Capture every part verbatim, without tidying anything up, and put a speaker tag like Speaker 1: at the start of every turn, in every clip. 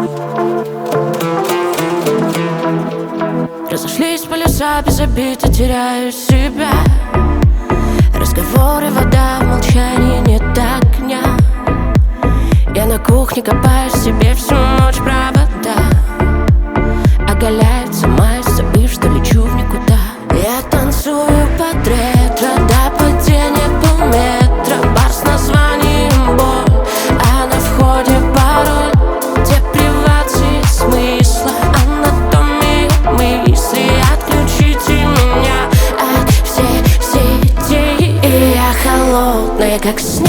Speaker 1: Разошлись полюса без обид, и теряю себя. Разговоры, вода, в молчании нет огня. Я на кухне копаю себе всю ночь провода. Оголяется май, забыв, что лечу в никуда. Я танцую под ретро, до падения полметра. Бар с названием боль, а на входе пароль. Депривации смысла, анатомия мысли. Отключите меня от всех сетей. И я холодная, как снег.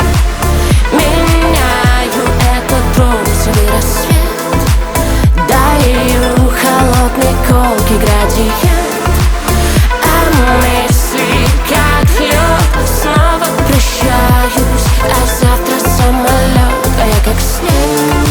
Speaker 1: Меняю этот розовый рассвет. Даю холодный колкий градиент. А мысли, как лед, снова прощаюсь. А завтра самолет, а я как снег.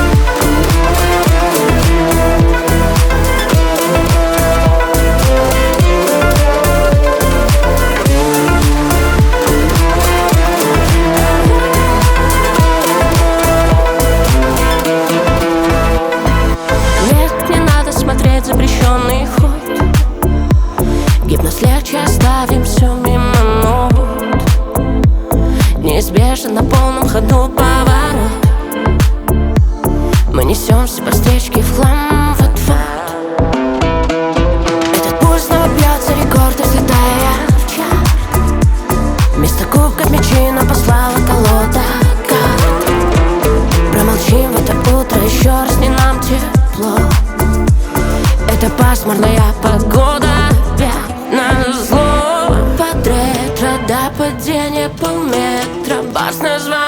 Speaker 1: Запрещенный ход. Гипноз легче, оставим все мимо нот. Неизбежно на полном ходу поворот. Мы несемся по встречке в хлам, вот-вот. Этот пульс снова бьется, рекорд, взлетая в чарт. Вместо кубков мячей нам послала колода карт. Промолчим в это утро еще раз, не нам тепло. Это пасмурная погода, опять назло. Под ретро, до падения полметра. Бар с названием